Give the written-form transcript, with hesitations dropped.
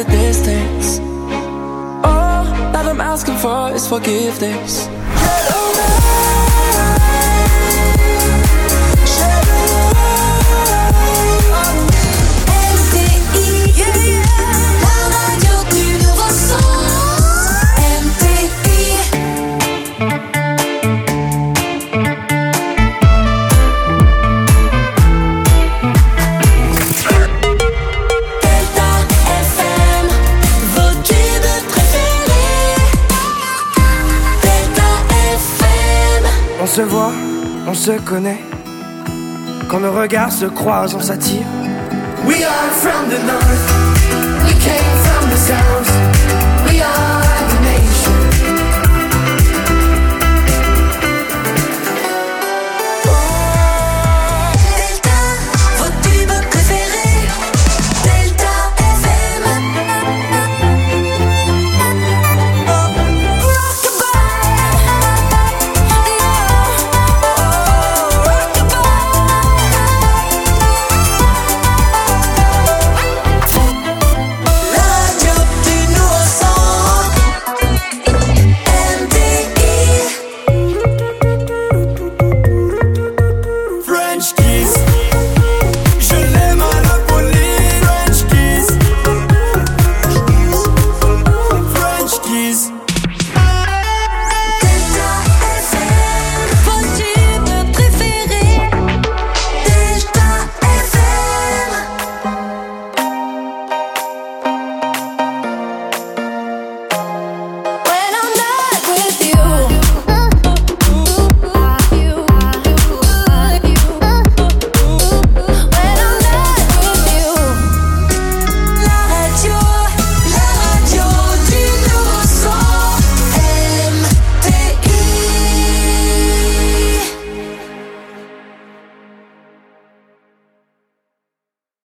the distance. All that I'm asking for is forgiveness. On se voit, on se connaît. Quand nos regards se croisent, on s'attire. We are from the north, we came from the south.